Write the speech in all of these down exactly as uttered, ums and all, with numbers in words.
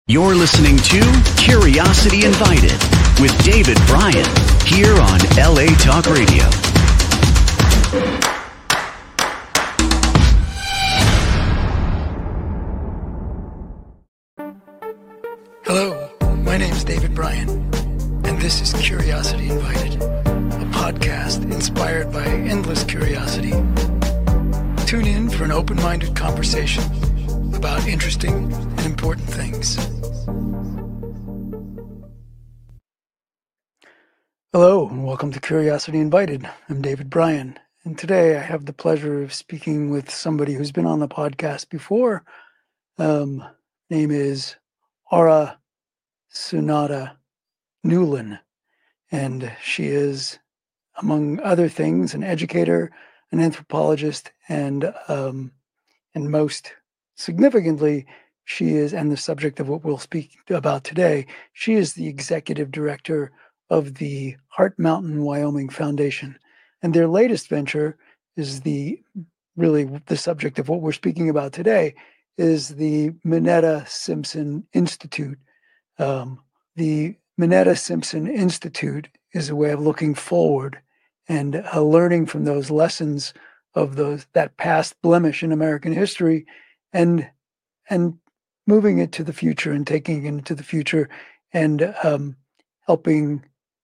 You're listening to Curiosity Invited with David Bryan here on L A Talk Radio. Hello, my name is David Bryan, and this is Curiosity Invited, a podcast inspired by endless curiosity. Tune in for an open-minded conversation about interesting and important things. Hello, and welcome to Curiosity Invited. I'm David Bryan, and today I have the pleasure of speaking with somebody who's been on the podcast before. Um, name is Aura Sunata Newlin, and she is, among other things, an educator, an anthropologist, and um, and most significantly, she is, and the subject of what we'll speak about today, she is the executive director of the Heart Mountain Wyoming Foundation. And their latest venture is the, really the subject of what we're speaking about today, is the Minetta Simpson Institute. Um, the Minetta Simpson Institute is a way of looking forward and uh, learning from those lessons of those that past blemish in American history, and and moving it to the future and taking it into the future, and um, helping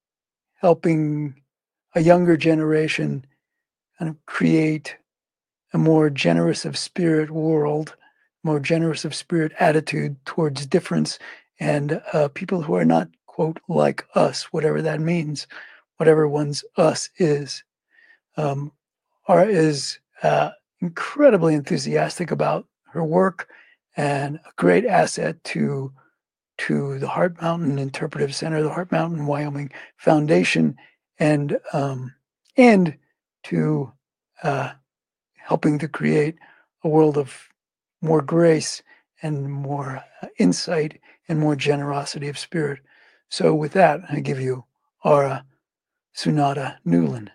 helping a younger generation kind of create a more generous of spirit world, more generous of spirit attitude towards difference, and uh, people who are not, quote, like us, whatever that means, whatever one's us is. Um, Ara is uh, incredibly enthusiastic about her work and a great asset to, to the Heart Mountain Interpretive Center, the Heart Mountain Wyoming Foundation, and um, and to uh, helping to create a world of more grace and more uh, insight and more generosity of spirit. So with that, I give you Aura Sunata Newlin.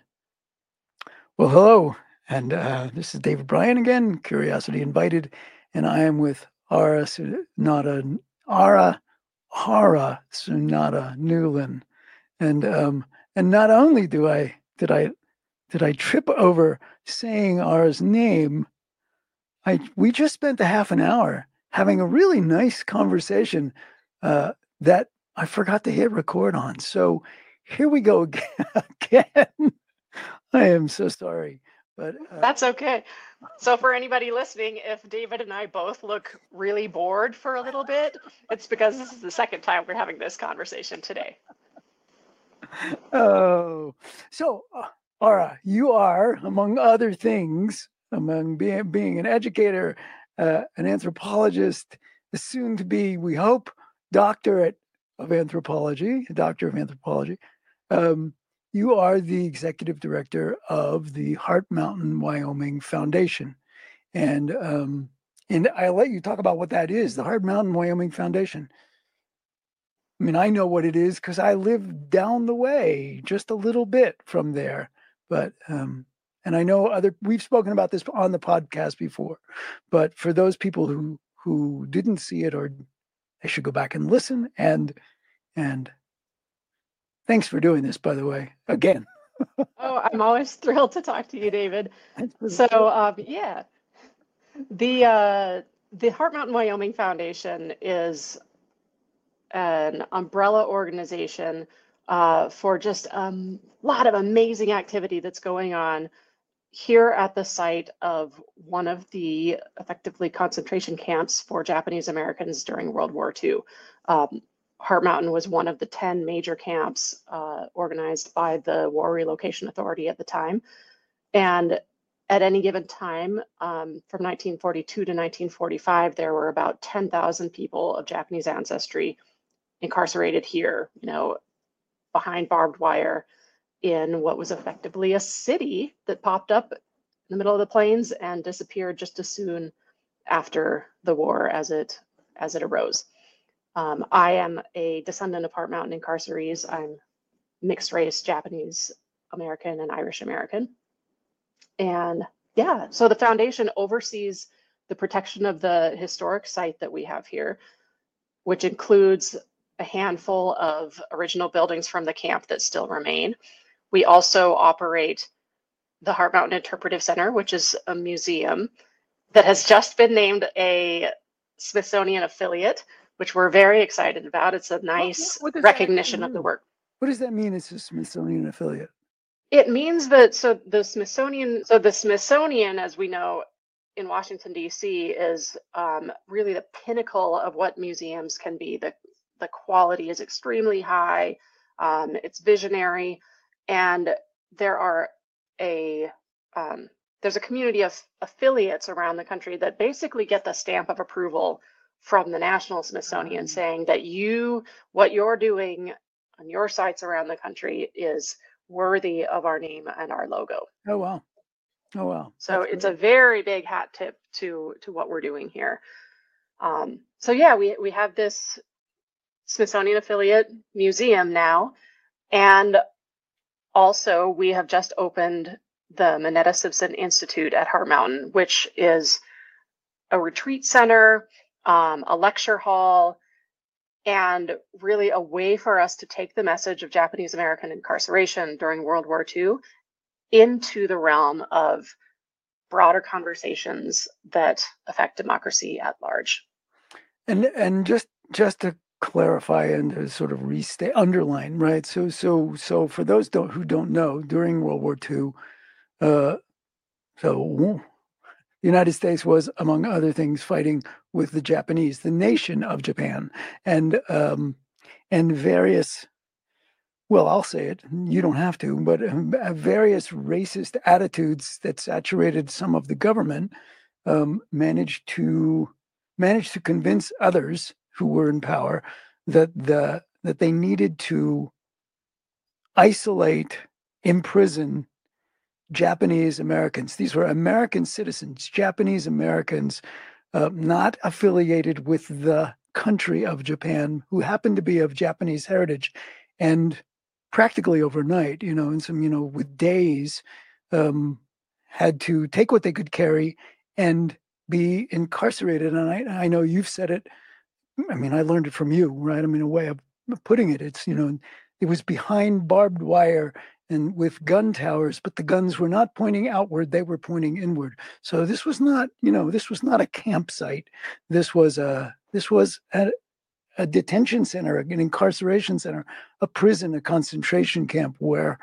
Well, hello, and uh, this is David Bryan again, Curiosity Invited, and I am with Aura Sunata, Aura, Aura Sunata Newlin, and um, and not only do I did I did I trip over saying Aura's name, I we just spent a half an hour having a really nice conversation uh, that I forgot to hit record on. So here we go again. I am so sorry, but uh, that's okay. So for anybody listening, if David and I both look really bored for a little bit, it's because this is the second time we're having this conversation today. Oh, so uh, Aura, you are, among other things, among being being an educator, uh, an anthropologist, a soon to be, we hope, doctorate of anthropology, a doctor of anthropology. Um, You are the executive director of the Heart Mountain Wyoming Foundation. And um, and I'll let you talk about what that is, the Heart Mountain Wyoming Foundation. I mean, I know what it is because I live down the way, just a little bit from there. But, um, and I know other, we've spoken about this on the podcast before, but for those people who, who didn't see it, or they should go back and listen, and, and, thanks for doing this, by the way, again. Oh, I'm always thrilled to talk to you, David. So, um, yeah, the uh, the Heart Mountain Wyoming Foundation is an umbrella organization uh, for just a um, lot of amazing activity that's going on here at the site of one of the effectively concentration camps for Japanese Americans during World War Two. Um, Heart Mountain was one of the ten major camps uh, organized by the War Relocation Authority at the time. And at any given time, um, from nineteen forty-two to nineteen forty-five, there were about ten thousand people of Japanese ancestry incarcerated here, you know, behind barbed wire in what was effectively a city that popped up in the middle of the plains and disappeared just as soon after the war as it as it arose. Um, I am a descendant of Heart Mountain incarcerees. I'm mixed race, Japanese American and Irish American. And yeah, so the foundation oversees the protection of the historic site that we have here, which includes a handful of original buildings from the camp that still remain. We also operate the Heart Mountain Interpretive Center, which is a museum that has just been named a Smithsonian affiliate, which we're very excited about. It's a nice what, what recognition of the work. What does that mean? It's a Smithsonian affiliate. It means that, so the Smithsonian, so the Smithsonian, as we know, in Washington, D C, is um, really the pinnacle of what museums can be. The, the quality is extremely high, um, it's visionary, and there are a, um, there's a community of affiliates around the country that basically get the stamp of approval from the National Smithsonian, saying that you, what you're doing on your sites around the country is worthy of our name and our logo. Oh, wow. Oh, wow. So That's it's great. a very big hat tip to to what we're doing here. Um, so yeah, we, we have this Smithsonian affiliate museum now. And also we have just opened the Minetta Simpson Institute at Heart Mountain, which is a retreat center, um, a lecture hall, and really a way for us to take the message of Japanese American incarceration during World War Two into the realm of broader conversations that affect democracy at large. And and just just to clarify and to sort of restate, underline, right? So so so for those don't, who don't know, during World War Two, uh, so the United States was, among other things, fighting with the Japanese, the nation of Japan, and um, and various. Well, I'll say it. You don't have to, but um, various racist attitudes that saturated some of the government um, managed to managed to convince others who were in power that the that they needed to isolate, imprison Japanese Americans. These were American citizens, Japanese Americans, uh, not affiliated with the country of Japan, who happened to be of Japanese heritage, and practically overnight, you know, and some, you know, with days, um, had to take what they could carry and be incarcerated. And I, I know you've said it. I mean, I learned it from you, right? I mean, a way of putting it, it's, you know, it was behind barbed wire and with gun towers, but the guns were not pointing outward, they were pointing inward. So this was not, you know, this was not a campsite. This was a, this was a, a detention center, an incarceration center, a prison, a concentration camp where,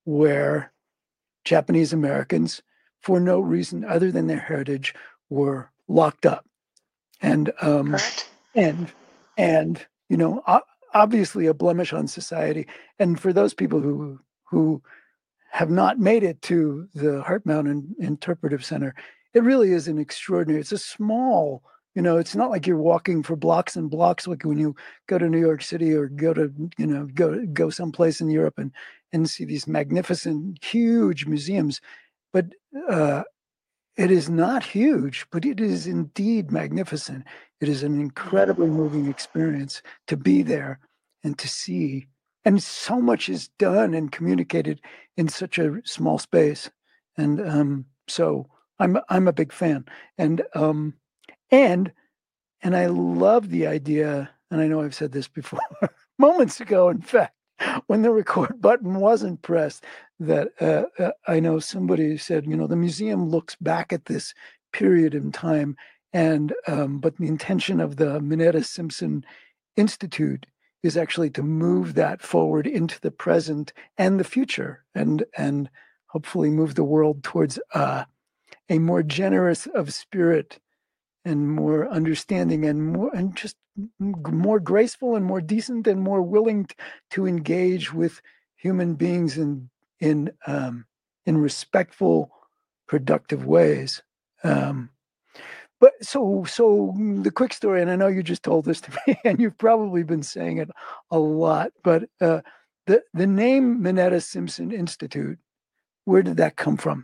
where Japanese Americans, for no reason other than their heritage, were locked up. And, um, Correct. and, and, you know, obviously a blemish on society. And for those people who, who have not made it to the Heart Mountain Interpretive Center, it really is an extraordinary, it's a small, you know, it's not like you're walking for blocks and blocks like when you go to New York City or go to, you know, go go someplace in Europe and, and see these magnificent, huge museums. But uh, it is not huge, but it is indeed magnificent. It is an incredibly moving experience to be there and to see. And so much is done and communicated in such a small space. And um, so I'm I'm a big fan. And um, and and I love the idea, and I know I've said this before, moments ago, in fact, when the record button wasn't pressed, that uh, uh, I know somebody said, you know, the museum looks back at this period in time, and um, but the intention of the Minetta Simpson Institute is actually to move that forward into the present and the future, and and hopefully move the world towards uh, a more generous of spirit and more understanding and more and just more graceful and more decent and more willing t- to engage with human beings in in um, in respectful, productive ways. Um, but so so the quick story, and I know you just told this to me, and you've probably been saying it a lot, but uh, the the name Minetta Simpson Institute, where did that come from?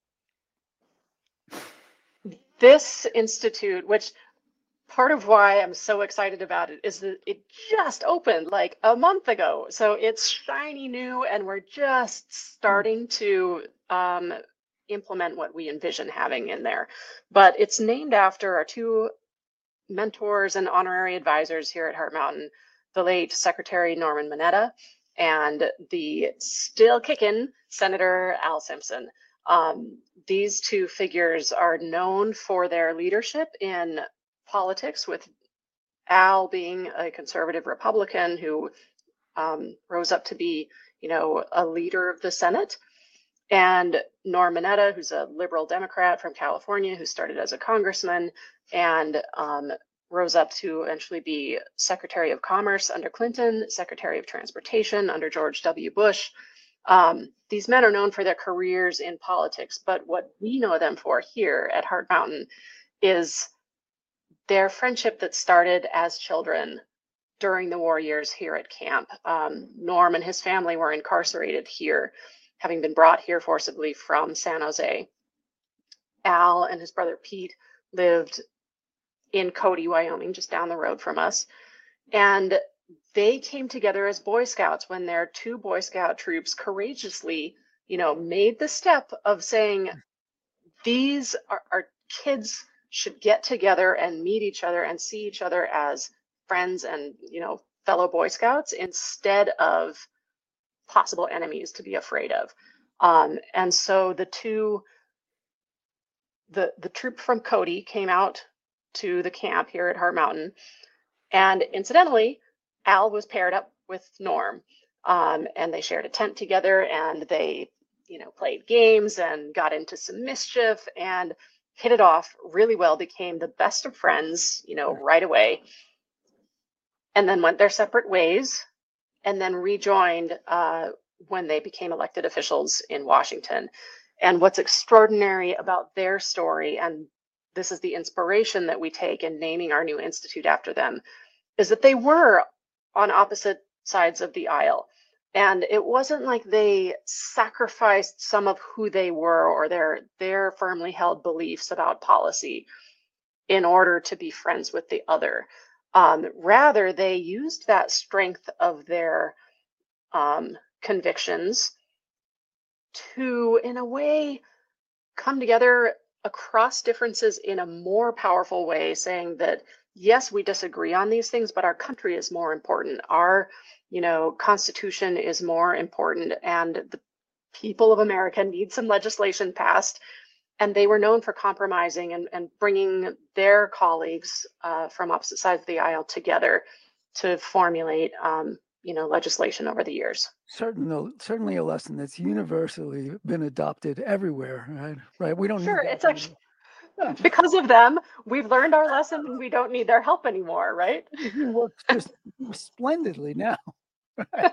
This institute, which part of why I'm so excited about it is that it just opened like a month ago. So it's shiny new, and we're just starting to um, implement what we envision having in there. But it's named after our two mentors and honorary advisors here at Heart Mountain, the late Secretary Norman Mineta and the still kicking Senator Al Simpson. Um, these two figures are known for their leadership in politics, with Al being a conservative Republican who um, rose up to be, you know, a leader of the Senate, and Norm Mineta, who's a liberal Democrat from California, who started as a congressman and um, rose up to eventually be Secretary of Commerce under Clinton, Secretary of Transportation under George W. Bush. Um, these men are known for their careers in politics, but what we know them for here at Heart Mountain is their friendship that started as children during the war years here at camp. Um, Norm and his family were incarcerated here, having been brought here forcibly from San Jose. Al and his brother Pete lived in Cody, Wyoming, just down the road from us. And they came together as Boy Scouts when their two Boy Scout troops courageously, you know, made the step of saying, these are, our kids should get together and meet each other and see each other as friends and, you know, fellow Boy Scouts instead of possible enemies to be afraid of. Um, and so the two, the, the troop from Cody came out to the camp here at Heart Mountain. And incidentally, Al was paired up with Norm, um, and they shared a tent together, and they, you know, played games and got into some mischief and hit it off really well, became the best of friends, you know, right away, and then went their separate ways, and then rejoined uh, when they became elected officials in Washington. And what's extraordinary about their story, and this is the inspiration that we take in naming our new institute after them, is that they were on opposite sides of the aisle. And it wasn't like they sacrificed some of who they were or their, their firmly held beliefs about policy in order to be friends with the other. Um, rather, they used that strength of their um, convictions to, in a way, come together across differences in a more powerful way, saying that, yes, we disagree on these things, but our country is more important. Our, you know, Constitution is more important, and the people of America need some legislation passed. And they were known for compromising and, and bringing their colleagues uh, from opposite sides of the aisle together to formulate, um, you know, legislation over the years. Certainly, certainly a lesson that's universally been adopted everywhere, right? Right. We don't sure, need that it's actually yeah. because of them, we've learned our lesson and we don't need their help anymore, right? It works just splendidly now. Right?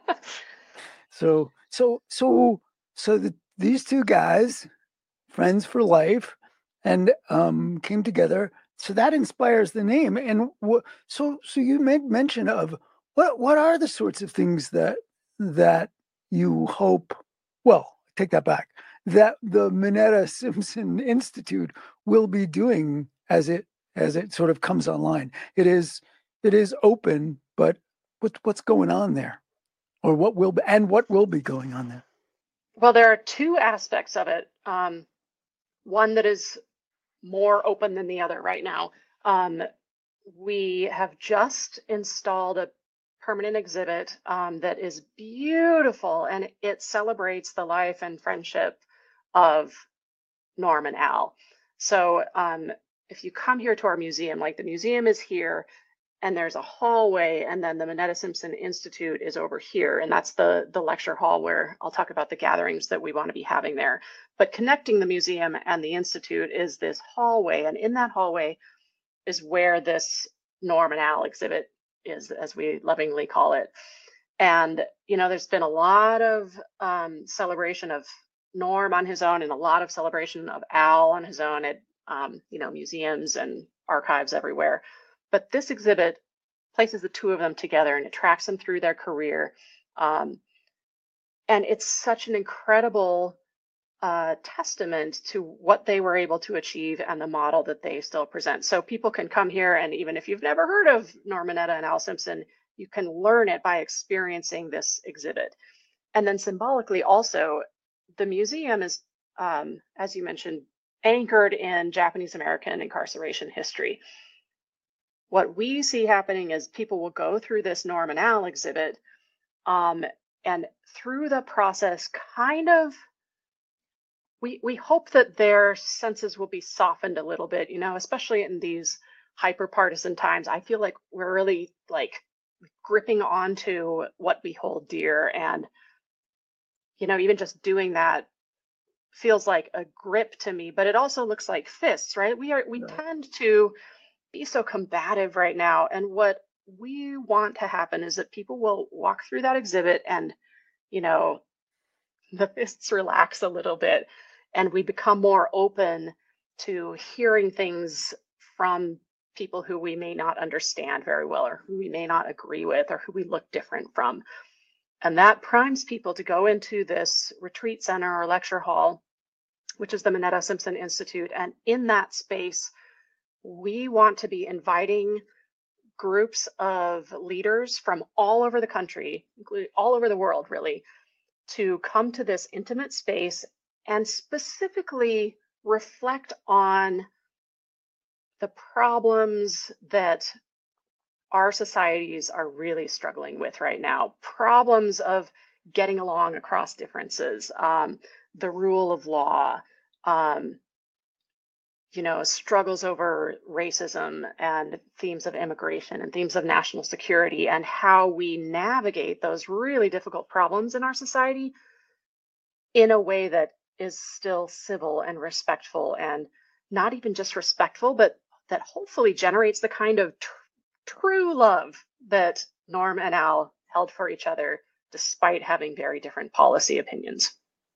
so, so, so, so the, these two guys, friends for life, and um, came together. So that inspires the name. And what? So, so you made mention of what? What are the sorts of things that that you hope? Well, take that back. That the Mineta Simpson Institute will be doing as it as it sort of comes online. It is it is open, but what what's going on there, or what will be, and what will be going on there? Well, there are two aspects of it. Um, one that is more open than the other right now. Um, we have just installed a permanent exhibit um, that is beautiful, and it celebrates the life and friendship of Norm and Al. So um, if you come here to our museum, like the museum is here, and there's a hallway, and then the Mineta Simpson Institute is over here, and that's the, the lecture hall where I'll talk about the gatherings that we want to be having there. But connecting the museum and the Institute is this hallway, and in that hallway is where this Norm and Al exhibit is, as we lovingly call it. And, you know, there's been a lot of um, celebration of Norm on his own and a lot of celebration of Al on his own at, um, you know, museums and archives everywhere. But this exhibit places the two of them together and it tracks them through their career. Um, and it's such an incredible uh, testament to what they were able to achieve and the model that they still present. So people can come here, and even if you've never heard of Norm Mineta and Al Simpson, you can learn it by experiencing this exhibit. And then symbolically also, the museum is, um, as you mentioned, anchored in Japanese American incarceration history. what we see happening is people will go through this Norm and Al exhibit, um, and through the process, kind of, we we hope that their senses will be softened a little bit, you know, especially in these hyper partisan times. I feel like we're really like gripping onto what we hold dear, and you know, even just doing that feels like a grip to me, but it also looks like fists, right? We are we Right. tend to be so combative right now, and what we want to happen is that people will walk through that exhibit and, you know, the fists relax a little bit, and we become more open to hearing things from people who we may not understand very well, or who we may not agree with, or who we look different from. And that primes people to go into this retreat center or lecture hall, which is the Minetta Simpson Institute. And in that space, we want to be inviting groups of leaders from all over the country, including all over the world, really, to come to this intimate space and specifically reflect on the problems that our societies are really struggling with right now. Problems of getting along across differences, um, the rule of law, um, you know, struggles over racism and themes of immigration and themes of national security, and how we navigate those really difficult problems in our society in a way that is still civil and respectful, and not even just respectful, but that hopefully generates the kind of tr- true love that Norm and Al held for each other, despite having very different policy opinions.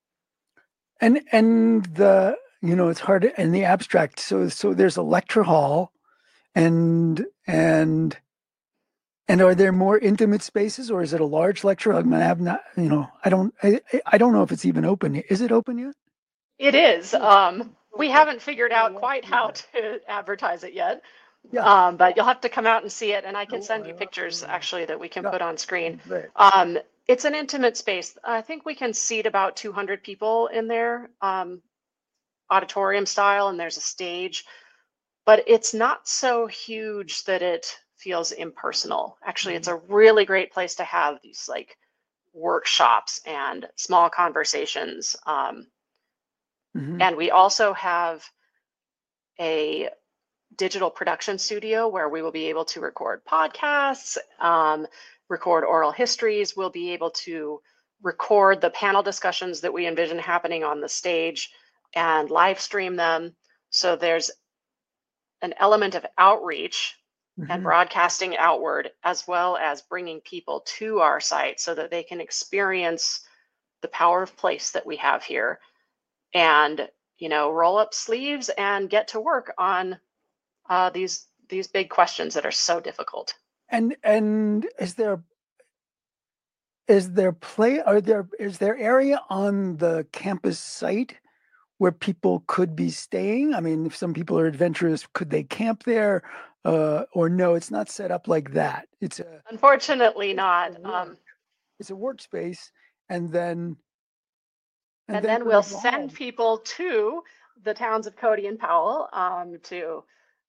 And and the you know it's hard in the abstract. So so there's a lecture hall, and and and are there more intimate spaces, or is it a large lecture? I mean, I have not, you know, I don't I, I don't know if it's even open yet. Is it open yet? It is. Um, we haven't figured out quite how to advertise it yet. Yeah. Um, but you'll have to come out and see it, and I can Oh, send you I- pictures actually that we can Yeah. put on screen. Great. Um, it's an intimate space. I think we can seat about two hundred people in there, um, auditorium style, and there's a stage, but it's not so huge that it feels impersonal. Actually, it's a really great place to have these like workshops and small conversations. Um, Mhm. and we also have a digital production studio where we will be able to record podcasts, um, record oral histories. We'll be able to record the panel discussions that we envision happening on the stage and live stream them. So there's an element of outreach and Mhm. broadcasting outward, as well as bringing people to our site so that they can experience the power of place that we have here, and, you know, roll up sleeves and get to work on uh, these these big questions that are so difficult. And and is there is there play are there is there area on the campus site where people could be staying? I mean, if some people are adventurous, could they camp there? Uh, or no, it's not set up like that. It's a Unfortunately, it's not. a Um, work. It's a workspace, and then and, and then then we'll there's the send hall. people to the towns of Cody and Powell um, to,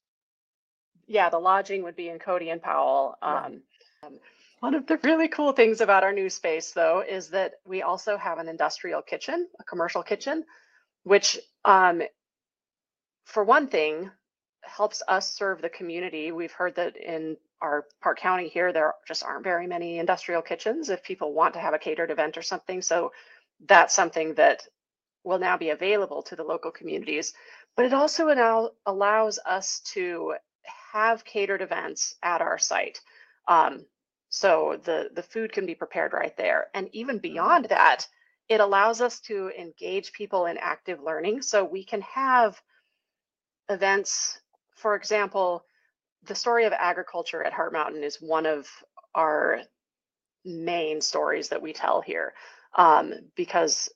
yeah, the lodging would be in Cody and Powell. Um, um, one of the really cool things about our new space, though, is that we also have an industrial kitchen, a commercial kitchen, which, um, for one thing, helps us serve the community. We've heard that in our Park County here, there just aren't very many industrial kitchens if people want to have a catered event or something. So that's something that will now be available to the local communities. But it also now allows us to have catered events at our site. Um, so the, the food can be prepared right there. And even beyond that, it allows us to engage people in active learning. So we can have events, for example, the story of agriculture at Heart Mountain is one of our main stories that we tell here, um, because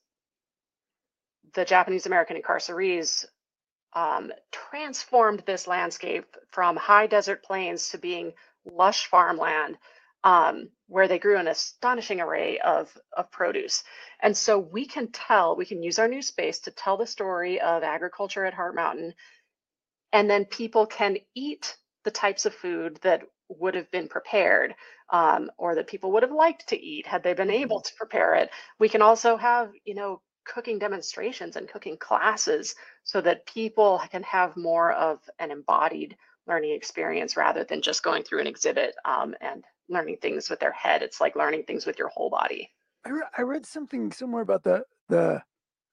the Japanese American incarcerees um, transformed this landscape from high desert plains to being lush farmland, um, where they grew an astonishing array of, of produce. And so we can tell, we can use our new space to tell the story of agriculture at Heart Mountain, and then people can eat the types of food that would have been prepared, um, or that people would have liked to eat had they been able to prepare it. We can also have, you know, cooking demonstrations and cooking classes so that people can have more of an embodied learning experience rather than just going through an exhibit um, and learning things with their head. It's like learning things with your whole body. I, re- I read something somewhere about the the.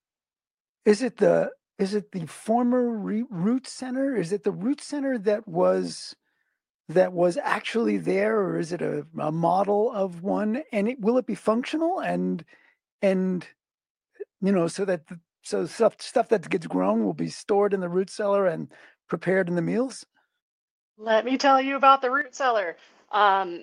Is it the is it the former Re- Root Center? Is it the Root Center that was that was actually there, or is it a, a model of one? And it, will it be functional and and you know so that the, so stuff stuff that gets grown will be stored in the root cellar and prepared in the meals? Let me tell you about the root cellar. Um,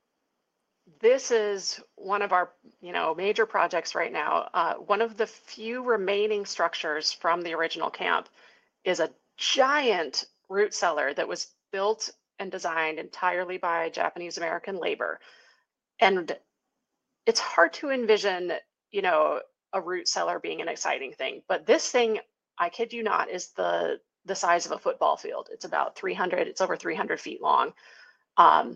this is one of our, you know, major projects right now. Uh, one of the few remaining structures from the original camp is a giant root cellar that was built and designed entirely by Japanese American labor. And it's hard to envision, you know, a root cellar being an exciting thing. But this thing, I kid you not, is the the size of a football field. It's about three hundred, it's over three hundred feet long. Um,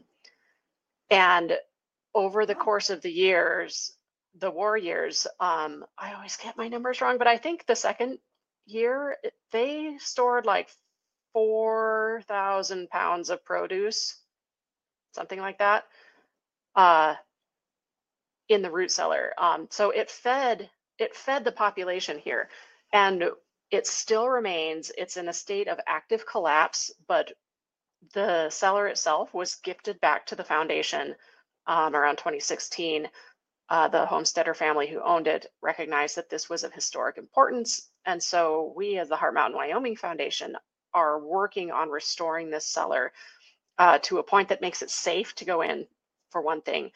and over the course of the years, the war years, um, I always get my numbers wrong, but I think the second year they stored like four thousand pounds of produce, something like that, uh, in the root cellar. Um, so it fed it fed the population here, and it still remains. It's in a state of active collapse, but the cellar itself was gifted back to the foundation um, around twenty sixteen. Uh, the homesteader family who owned it recognized that this was of historic importance, and so we, as the Heart Mountain Wyoming Foundation, are working on restoring this cellar uh, to a point that makes it safe to go in, for one thing.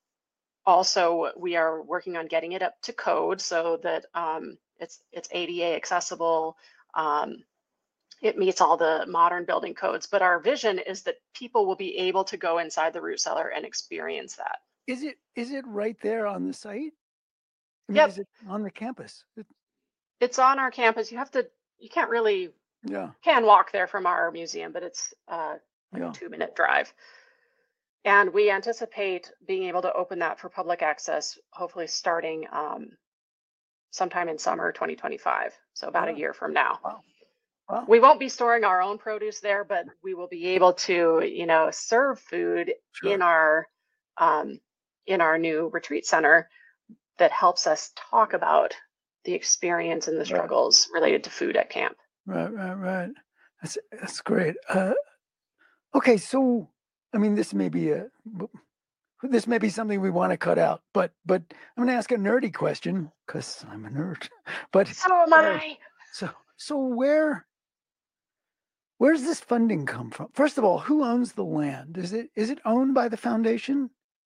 Also, we are working on getting it up to code so that um, it's it's A D A accessible. Um, it meets all the modern building codes, but our vision is that people will be able to go inside the root cellar and experience that. Is it is it right there on the site? I mean, Yep. Is it on the campus? It, It's on our campus. You have to, you can't really, yeah. can walk there from our museum, but it's uh, like Yeah. a two minute drive. And we anticipate being able to open that for public access, hopefully starting um, sometime in summer twenty twenty-five. So about Yeah. a year from now. Wow. Wow. We won't be storing our own produce there, but we will be able to, you know, serve food Sure. in our um, in our new retreat center that helps us talk about the experience and the Right. struggles related to food at camp. Right, right, right. That's that's great. Uh, okay, so I mean, this may be a this may be something we want to cut out, but but I'm going to ask a nerdy question because I'm a nerd. But So am I. so so where where's this funding come from? First of all, who owns the land? Is it is it owned by the foundation?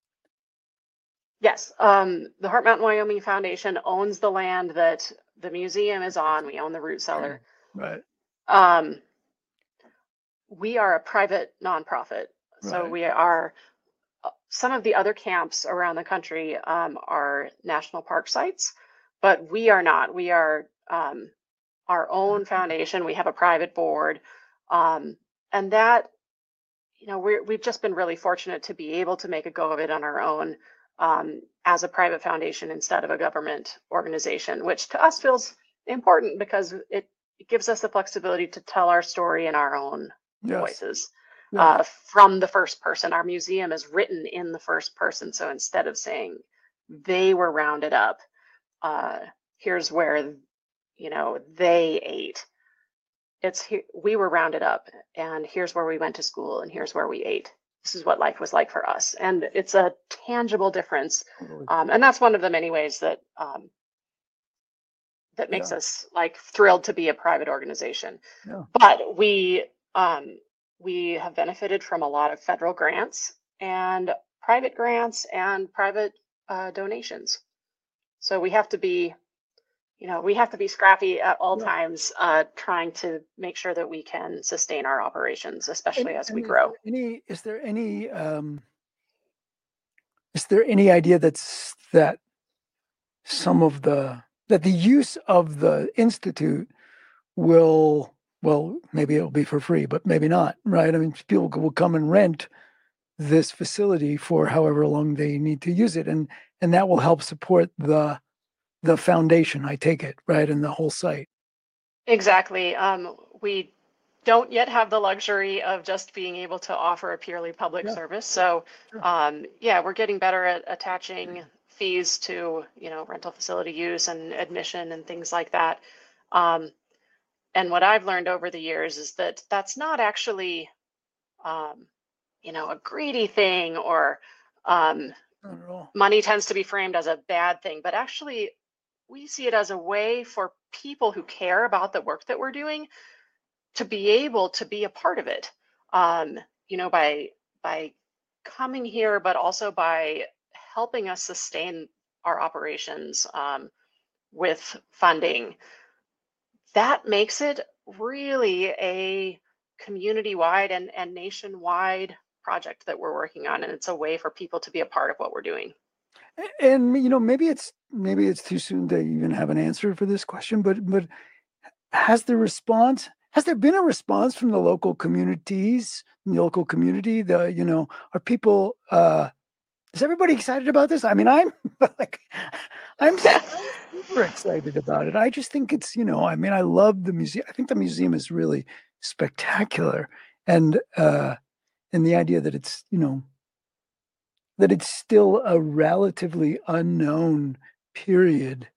Yes, um, the Heart Mountain Wyoming Foundation owns the land that the museum is on. We own the root cellar. Right. Um, we are a private nonprofit, so Right. we are. Some of the other camps around the country um, are national park sites, but we are not. We are um, our own foundation. We have a private board, um, and that, you know, we're, we've just been really fortunate to be able to make a go of it on our own um, as a private foundation instead of a government organization, which to us feels important because it, it gives us the flexibility to tell our story in our own Yes. voices. Yes. Uh, from the first person. Our museum is written in the first person. So instead of saying they were rounded up, uh, here's where, you know, they ate. It's here, we were rounded up, and here's where we went to school, and here's where we ate. This is what life was like for us. And it's a tangible difference. Totally. Um, and that's one of the many ways that um, that makes Yeah. us like thrilled to be a private organization. Yeah. But we um, we have benefited from a lot of federal grants and private grants and private uh, donations. So we have to be, you know, we have to be scrappy at all Yeah. times, uh, trying to make sure that we can sustain our operations, especially And- as and we is grow. there Any is there any um, is there any idea that's that some of the that the use of the institute will well, maybe it'll be for free, but maybe not, right? I mean, people will come and rent this facility for however long they need to use it, and and that will help support the the foundation, I take it, right, and the whole site. Exactly. Um, we don't yet have the luxury of just being able to offer a purely public Yeah. service. So, Sure. um, yeah, we're getting better at attaching fees to, you know, rental facility use and admission and things like that. Um, and what I've learned over the years is that that's not actually, um, you know, a greedy thing, or um, Not at all. money tends to be framed as a bad thing, but actually we see it as a way for people who care about the work that we're doing to be able to be a part of it, um, you know, by by coming here, but also by helping us sustain our operations um, with funding. That makes it really a community-wide and, and nationwide project that we're working on, and it's a way for people to be a part of what we're doing. And you know, maybe it's maybe it's too soon to even have an answer for this question, but but has the response has there been a response from the local communities, the local community? The you know, are people uh, is everybody excited about this? I mean, I'm like, I'm super excited about it. I just think it's you know, I mean, I love the museum. I think the museum is really spectacular, and uh, and the idea that it's you know. that it's still a relatively unknown period,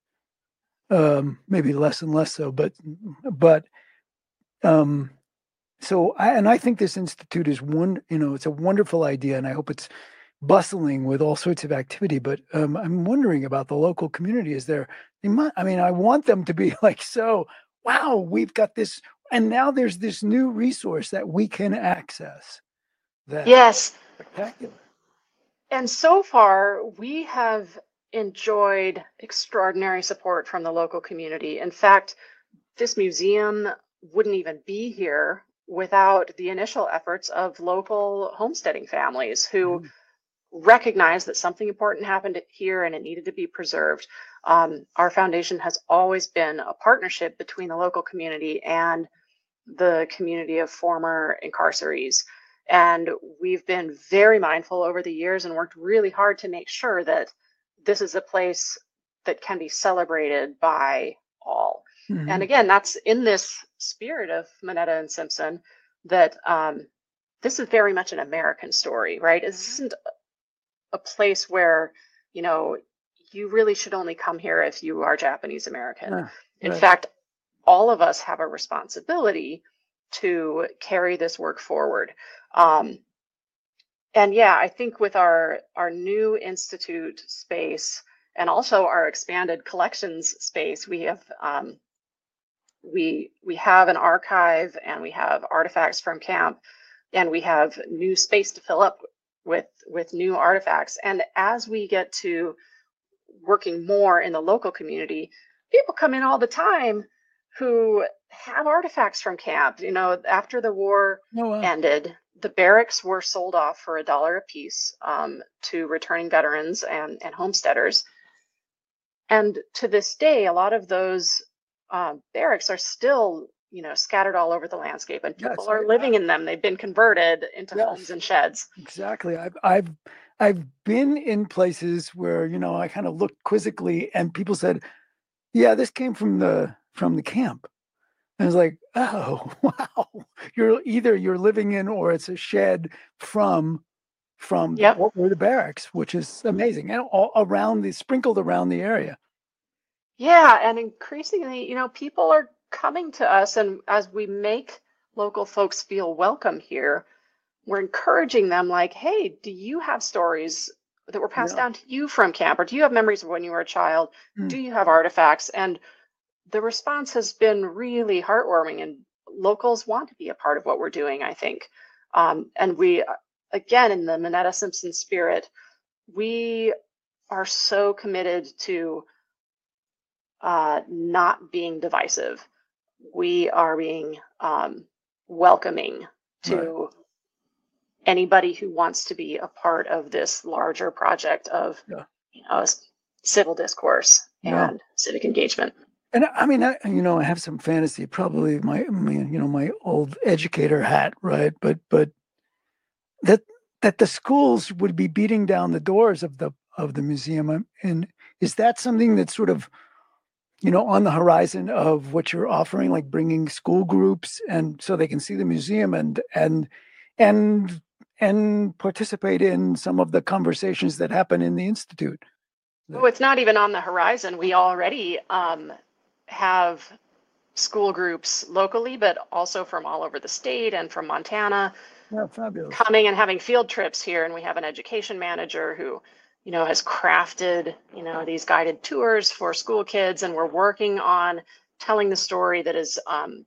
um, maybe less and less so, but but um, so I, and I think this institute is one, you know, it's a wonderful idea, and I hope it's bustling with all sorts of activity. But um, I'm wondering about the local community. Is there? They might, I mean, I want them to be like, so wow, we've got this, and now there's this new resource that we can access. That Yes. spectacular. And so far, we have enjoyed extraordinary support from the local community. In fact, this museum wouldn't even be here without the initial efforts of local homesteading families who Mhm. recognized that something important happened here and it needed to be preserved. Um, our foundation has always been a partnership between the local community and the community of former incarcerees. And we've been very mindful over the years and worked really hard to make sure that this is a place that can be celebrated by all. Mhm. And again, that's in this spirit of Minetta and Simpson, that um, this is very much an American story, right? This isn't a place where, you know, you really should only come here if you are Japanese American. Ah, In right. fact, all of us have a responsibility to carry this work forward. Um, and yeah, I think with our our new institute space and also our expanded collections space, we have um, we we have an archive and we have artifacts from camp, and we have new space to fill up with with new artifacts. And as we get to working more in the local community, people come in all the time who have artifacts from camp. You know, after the war Oh, wow. ended, the barracks were sold off for a dollar a piece um, to returning veterans and, and homesteaders. And to this day, a lot of those um, barracks are still, you know, scattered all over the landscape, and people Yes, are I, living in them. They've been converted into homes yes, and sheds. exactly. I've I've I've been in places where you know I kind of looked quizzically, and people said, "Yeah, this came from the from the camp." And I was like, "Oh, wow! You're either you're living in, or it's a shed from from the, Yep. what were the barracks, which is amazing, and all around the sprinkled around the area." Yeah, and increasingly, you know, people are coming to us, and as we make local folks feel welcome here, we're encouraging them like, hey, do you have stories that were passed Yeah. down to you from camp? Or do you have memories of when you were a child? Mm. Do you have artifacts? And the response has been really heartwarming, and locals want to be a part of what we're doing, I think. Um, and we, again, in the Minetta Simpson spirit, we are so committed to uh, not being divisive. We are being um, welcoming to Right. anybody who wants to be a part of this larger project of Yeah. you know, civil discourse Yeah. and civic engagement. And I mean, I, you know, I have some fantasy, probably my, my, you know, my old educator hat, right? But, but that that the schools would be beating down the doors of the of the museum, um, and is that something that's sort of, you know, on the horizon of what you're offering, like bringing school groups and so they can see the museum and and and and participate in some of the conversations that happen in the institute? Oh, it's not even on the horizon. We already um, have school groups locally, but also from all over the state and from Montana Yeah, fabulous. coming and having field trips here. And we have an education manager who, you know, has crafted, you know, these guided tours for school kids. And we're working on telling the story that is um,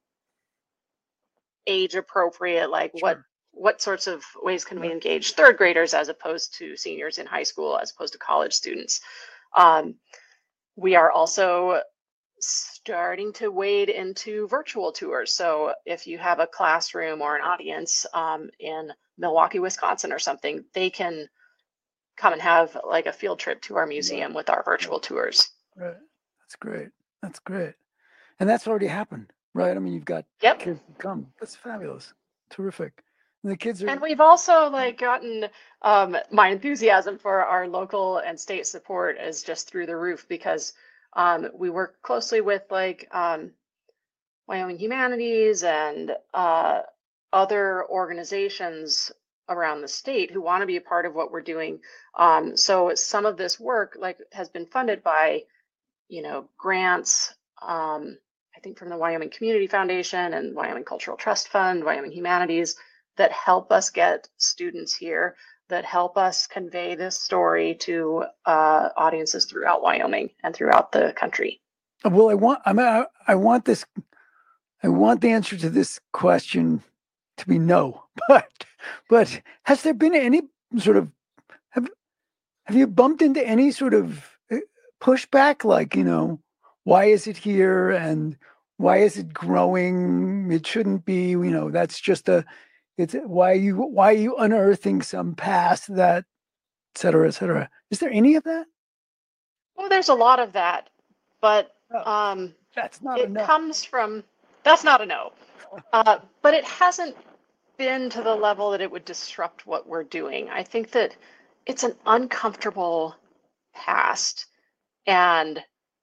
age appropriate, like what Sure. what sorts of ways can we Right. engage third graders as opposed to seniors in high school, as opposed to college students. Um, we are also starting to wade into virtual tours. So if you have a classroom or an audience um, in Milwaukee, Wisconsin or something, they can come and have like a field trip to our museum Right. with our virtual tours. Right. That's great. That's great. And that's already happened, right? I mean, you've got Yep. kids to come. That's fabulous. Terrific. And the kids are, And we've also like gotten um, my enthusiasm for our local and state support is just through the roof because um, we work closely with like um, Wyoming Humanities and uh, other organizations around the state who want to be a part of what we're doing. Um, so some of this work like has been funded by, you know, grants. Um, I think from the Wyoming Community Foundation and Wyoming Cultural Trust Fund, Wyoming Humanities, that help us get students here, that help us convey this story to uh, audiences throughout Wyoming and throughout the country. well, I want, I mean, I, I want this, I want the answer to this question to be no, but, but has there been any sort of, have, have you bumped into any sort of uh, pushback? Like, you know, why is it here and why is it growing? It shouldn't be, you know, that's just a, it's why are you, why are you unearthing some past that, et cetera, et cetera. Is there any of that? Well, there's a lot of that, but Oh, um, that's not it enough. comes from, that's not a no, uh, but it hasn't been to the level that it would disrupt what we're doing. I think that it's an uncomfortable past. And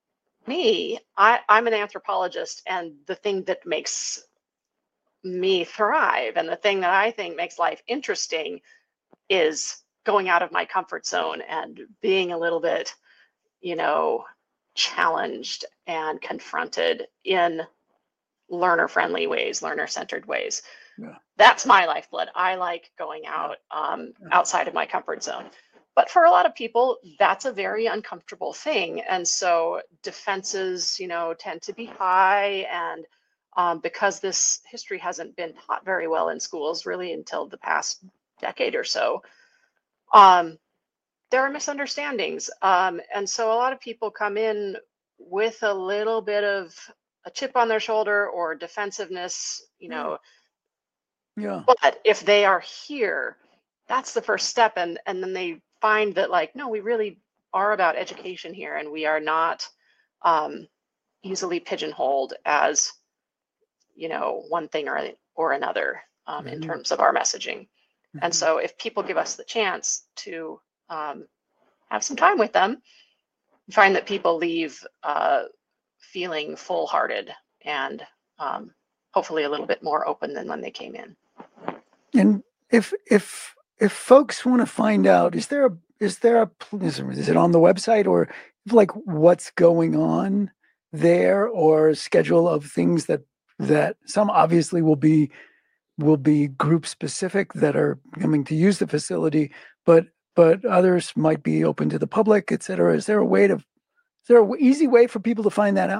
me, I, I'm an anthropologist, and the thing that makes me thrive and the thing that I think makes life interesting is going out of my comfort zone and being a little bit, you know, challenged and confronted in learner friendly ways, learner centered ways. Yeah. That's my lifeblood. I like going out um, outside of my comfort zone. But for a lot of people, that's a very uncomfortable thing. And so defenses, you know, tend to be high. And um, because this history hasn't been taught very well in schools really until the past decade or so, um, there are misunderstandings. Um, and so a lot of people come in with a little bit of a chip on their shoulder or defensiveness, you know. Yeah. But if they are here, that's the first step. And, and then they find that like, no, we really are about education here, and we are not um, easily pigeonholed as, you know, one thing or, or another um, Mhm. in terms of our messaging. Mhm. And so if people give us the chance to um, have some time with them, find that people leave uh, feeling full-hearted and um, hopefully a little bit more open than when they came in. And if if if folks want to find out, is there a is there a is is it on the website, or like what's going on there, or a schedule of things that that some obviously will be will be group specific that are coming to use the facility, but but others might be open to the public, et cetera. Is there a way to is there an easy way for people to find that out?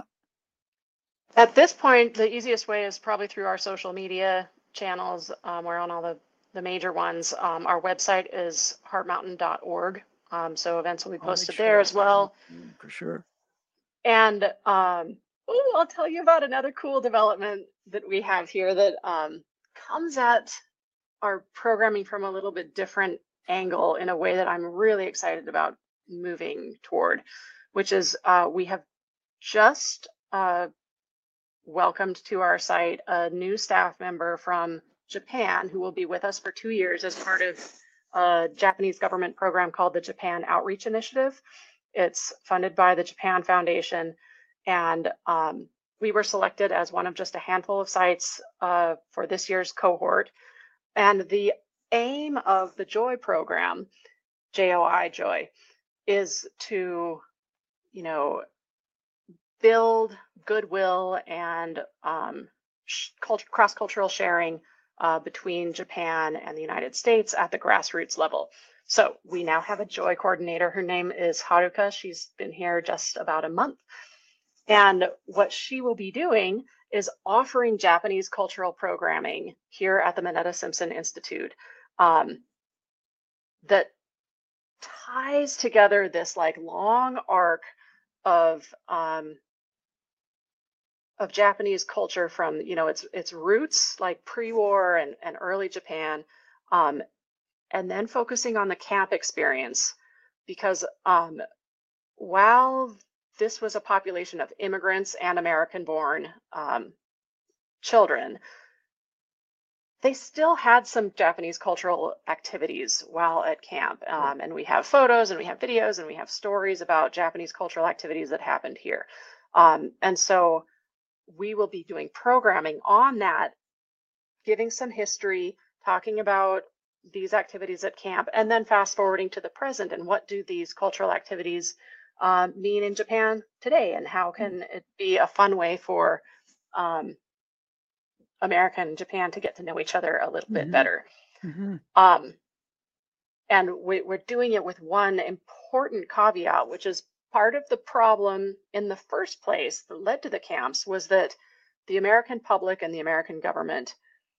At this point, the easiest way is probably through our social media channels. Um, we're on all the, the major ones. Um, our website is heart mountain dot org. Um, so events will be I'll make posted sure there that's as well. for sure. And um, ooh, I'll tell you about another cool development that we have here that um, comes at our programming from a little bit different angle in a way that I'm really excited about moving toward, which is uh, we have just uh, welcomed to our site a new staff member from Japan who will be with us for two years as part of a Japanese government program called the Japan Outreach Initiative. It's funded by the Japan Foundation, and um, we were selected as one of just a handful of sites uh, for this year's cohort. And the aim of the JOY program, J O I, JOY, is to, you know, build goodwill and um, cross-cultural sharing uh, between Japan and the United States at the grassroots level. So we now have a JOY coordinator. Her name is Haruka. She's been here just about a month. And what she will be doing is offering Japanese cultural programming here at the Minetta Simpson Institute um, that ties together this like long arc of um, of Japanese culture from, you know, its its roots like pre-war and, and early Japan, um, and then focusing on the camp experience, because um, while this was a population of immigrants and American-born um, children, they still had some Japanese cultural activities while at camp. Um, and we have photos and we have videos and we have stories about Japanese cultural activities that happened here. Um, and so we will be doing programming on that, giving some history, talking about these activities at camp, and then fast forwarding to the present and what do these cultural activities um, mean in Japan today, and how can it be a fun way for um, America and Japan to get to know each other a little bit Mm-hmm. better. Mm-hmm. Um, and we, we're doing it with one important caveat, which is part of the problem in the first place that led to the camps was that the American public and the American government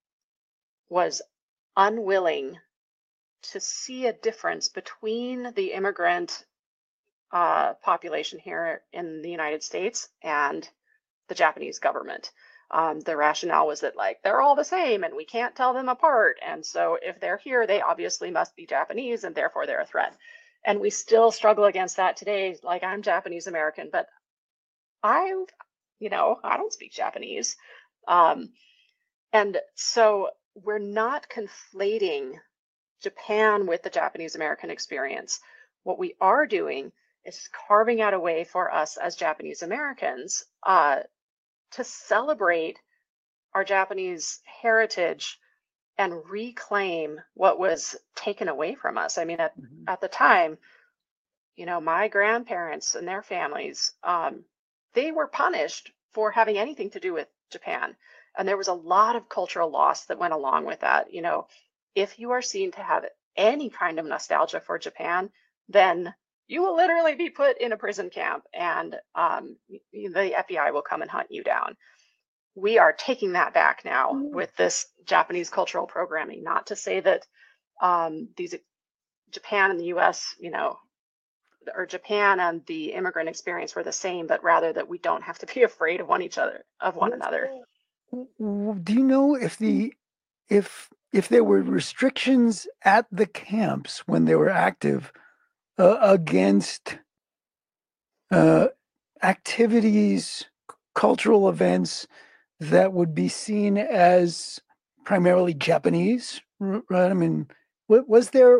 was unwilling to see a difference between the immigrant uh, population here in the United States and the Japanese government. Um, the rationale was that like they're all the same and we can't tell them apart. And so if they're here, they obviously must be Japanese and therefore they're a threat. And we still struggle against that today. Like, I'm Japanese American, but I, you know, I don't speak Japanese. Um, and so we're not conflating Japan with the Japanese American experience. What we are doing is carving out a way for us as Japanese Americans uh, to celebrate our Japanese heritage and reclaim what was taken away from us. I mean, at, Mm-hmm. at the time, you know, my grandparents and their families, um, they were punished for having anything to do with Japan. And there was a lot of cultural loss that went along with that. You know, if you are seen to have any kind of nostalgia for Japan, then you will literally be put in a prison camp and um, the F B I will come and hunt you down. We are taking that back now mm-hmm. with this Japanese cultural programming. Not to say that um, these Japan and the U S, you know, or Japan and the immigrant experience were the same, but rather that we don't have to be afraid of one each other, of one another. Do you know if the if if there were restrictions at the camps when they were active uh, against uh, activities, cultural events that would be seen as primarily Japanese, right? I mean, was there?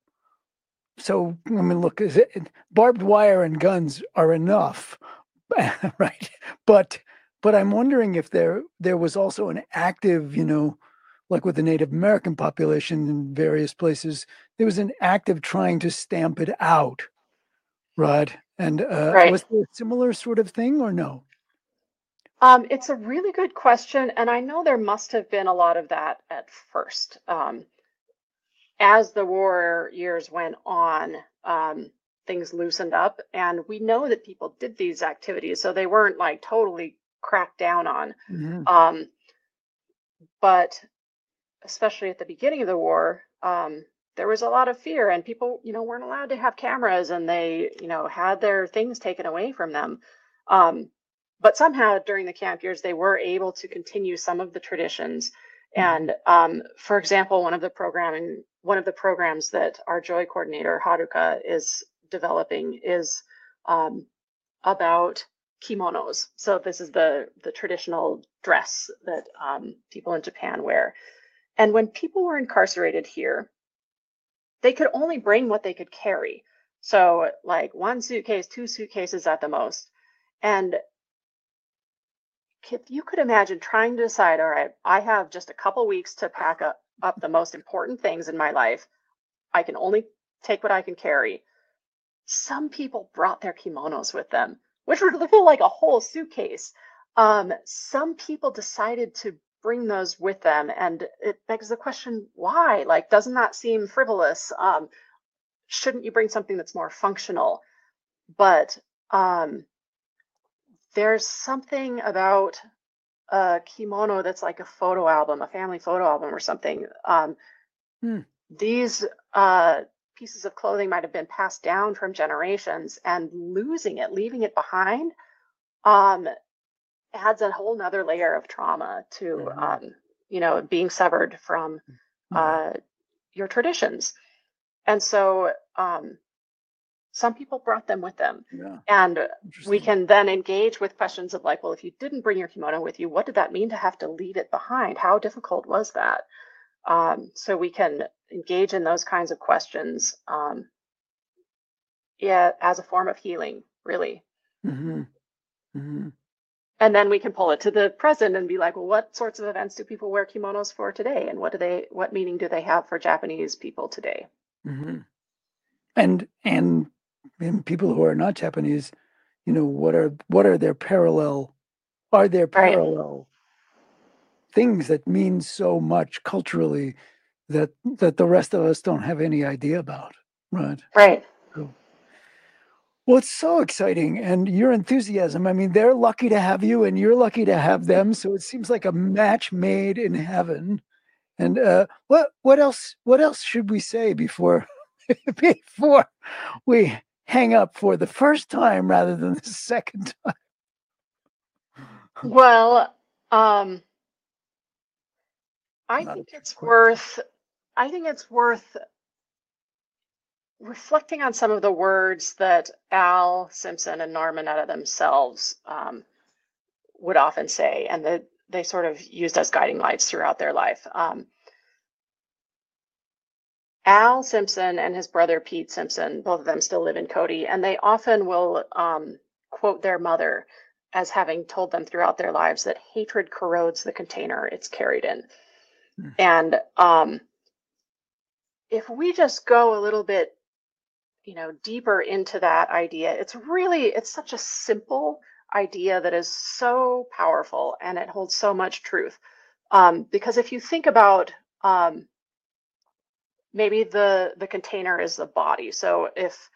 So, I mean, look, is it, barbed wire and guns are enough, right? But but I'm wondering if there there was also an active, you know, like with the Native American population in various places, there was an active trying to stamp it out, right? And uh, right. was there a similar sort of thing or no? Um, it's a really good question, and I know there must have been a lot of that at first. Um, as the war years went on, um, things loosened up, and we know that people did these activities, so they weren't like totally cracked down on. Mm-hmm. Um, but especially at the beginning of the war, um, there was a lot of fear, and people, you know, weren't allowed to have cameras, and they, you know, had their things taken away from them. Um, but somehow during the camp years, they were able to continue some of the traditions. And um, for example, one of the programming, one of the programs that our JOY coordinator Haruka is developing is um, about kimonos. So this is the the traditional dress that um, people in Japan wear. And when people were incarcerated here, they could only bring what they could carry. So like one suitcase, two suitcases at the most. And if you could imagine trying to decide, all right, I have just a couple weeks to pack up, up the most important things in my life. I can only take what I can carry. Some people brought their kimonos with them, which would feel like a whole suitcase. Um, some people decided to bring those with them, and it begs the question, why? Like, doesn't that seem frivolous? Um, shouldn't you bring something that's more functional? But um, there's something about a kimono that's like a photo album, a family photo album or something. Um, Hmm. These uh, pieces of clothing might have been passed down from generations, and losing it, leaving it behind, um, adds a whole nother layer of trauma to, Mhm. um, you know, being severed from Right. uh, your traditions. And so um, some people brought them with them. Yeah. And we Interesting. can then engage with questions of like, well, if you didn't bring your kimono with you, what did that mean to have to leave it behind? How difficult was that? Um, so we can engage in those kinds of questions, um, yeah, as a form of healing, really. Mm-hmm. Mm-hmm. And then we can pull it to the present and be like, well, what sorts of events do people wear kimonos for today? And what do they, what meaning do they have for Japanese people today? Mm-hmm. And, and and people who are not Japanese, you know, what are what are their parallel? Are there Right, parallel things that mean so much culturally that that the rest of us don't have any idea about? Right. right. Cool. Well, it's so exciting, and your enthusiasm. I mean, they're lucky to have you, and you're lucky to have them. So it seems like a match made in heaven. And uh, what what else? What else should we say before before we hang up for the first time rather than the second time? Well, um, I Not a think trick it's question. worth, I think it's worth reflecting on some of the words that Al Simpson and Norm Mineta themselves um, would often say, and that they sort of used as guiding lights throughout their life. Um, Al Simpson and his brother Pete Simpson, both of them still live in Cody, and they often will um, quote their mother as having told them throughout their lives that hatred corrodes the container it's carried in. Hmm. And um, if we just go a little bit, you know, deeper into that idea, it's really, it's such a simple idea that is so powerful, and it holds so much truth. Um, because if you think about um, maybe the the container is the body, so if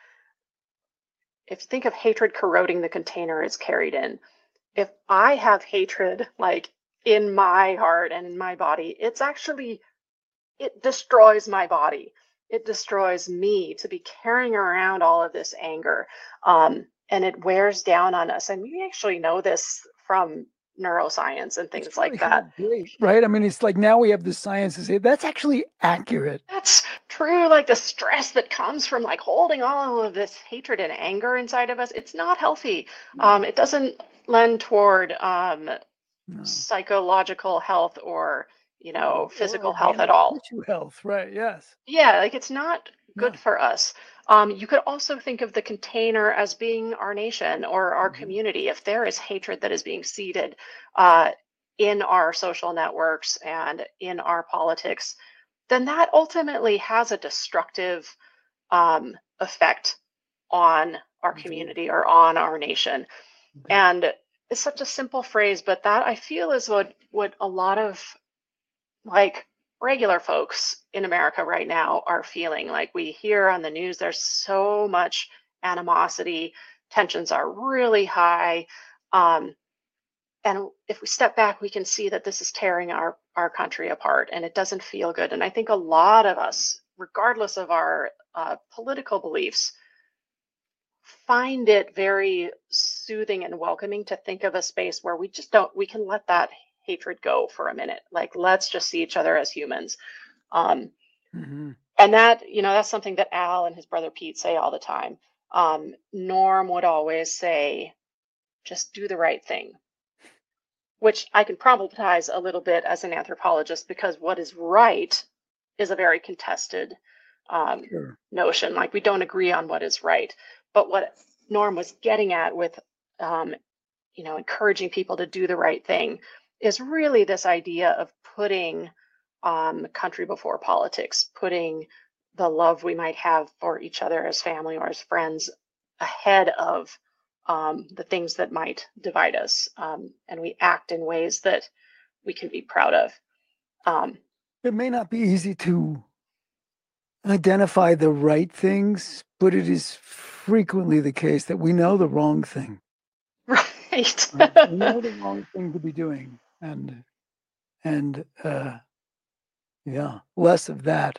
if you think of hatred corroding the container it's carried in, if I have hatred like in my heart and in my body, it's actually, it destroys my body. It destroys me to be carrying around all of this anger. Um, and it wears down on us. And we actually know this from neuroscience and It's things really like kind that. of great, right? I mean, it's like now we have the science to say that's actually accurate. That's true. Like the stress that comes from like holding all of this hatred and anger inside of us, it's not healthy. Um, No, it doesn't lend toward um, no. psychological health or, you know, Or, or physical health at organic all. tissue health, right? Yes. Yeah, like it's not good No. for us. Um, you could also think of the container as being our nation or our Mm-hmm. community. If there is hatred that is being seeded uh, in our social networks and in our politics, then that ultimately has a destructive um, effect on our Indeed. community or on our nation. Indeed. And it's such a simple phrase, but that I feel is what what a lot of like regular folks in America right now are feeling. Like we hear on the news, there's so much animosity, tensions are really high. Um, and if we step back, we can see that this is tearing our, our country apart, and it doesn't feel good. And I think a lot of us, regardless of our uh, political beliefs, find it very soothing and welcoming to think of a space where we just don't, we can let that hatred go for a minute. Like, let's just see each other as humans. Um, Mm-hmm. and that, you know, that's something that Al and his brother Pete say all the time. Um, Norm would always say, just do the right thing, which I can problematize a little bit as an anthropologist, because what is right is a very contested um, sure. notion. Like, we don't agree on what is right. But what Norm was getting at with, um, you know, encouraging people to do the right thing is really this idea of putting um, country before politics, putting the love we might have for each other as family or as friends ahead of um, the things that might divide us. Um, and we act in ways that we can be proud of. Um, it may not be easy to identify the right things, but it is frequently the case that we know the wrong thing. Right. Right? We know the wrong thing to be doing. And, and uh, yeah, less of that.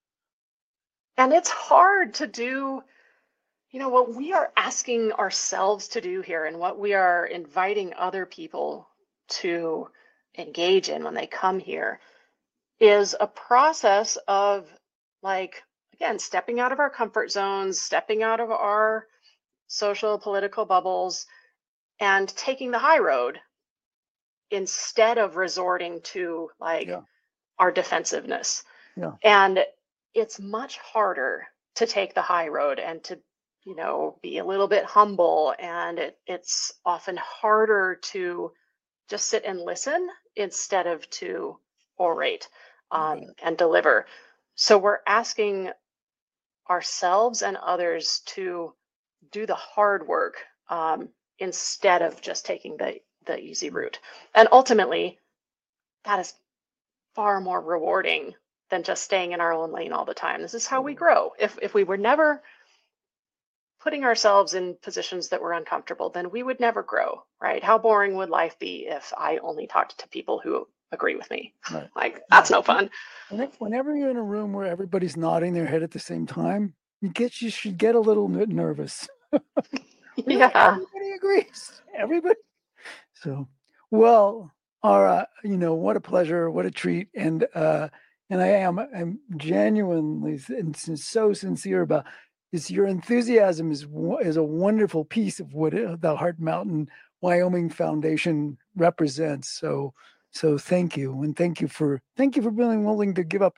And it's hard to do, you know, what we are asking ourselves to do here, and what we are inviting other people to engage in when they come here, is a process of, like, again, stepping out of our comfort zones, stepping out of our social, political bubbles, and taking the high road instead of resorting to, like, yeah. our defensiveness. Yeah. And it's much harder to take the high road and to, you know, be a little bit humble. And it, it's often harder to just sit and listen instead of to orate um, mm-hmm. and deliver. So we're asking ourselves and others to do the hard work um, instead of just taking the, the easy route. And ultimately, that is far more rewarding than just staying in our own lane all the time. This is how we grow. If if we were never putting ourselves in positions that were uncomfortable, then we would never grow, right? How boring would life be if I only talked to people who agree with me? Right. Like, that's no fun. Whenever you're in a room where everybody's nodding their head at the same time, you get you should get a little bit nervous. Yeah. Everybody agrees. Everybody. So, well, all right. You know, what a pleasure. What a treat. And, uh, And I am I'm genuinely and so sincere about this. Your enthusiasm is is a wonderful piece of what the Heart Mountain Wyoming Foundation represents. So so thank you, and thank you for thank you for being willing to give up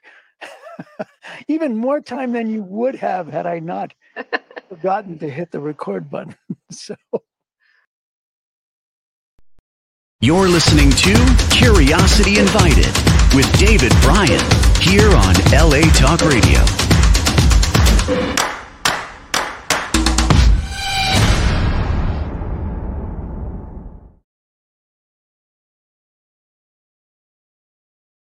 even more time than you would have had I not forgotten to hit the record button. So you're listening to Curiosity Invited with David Bryan here on L A Talk Radio.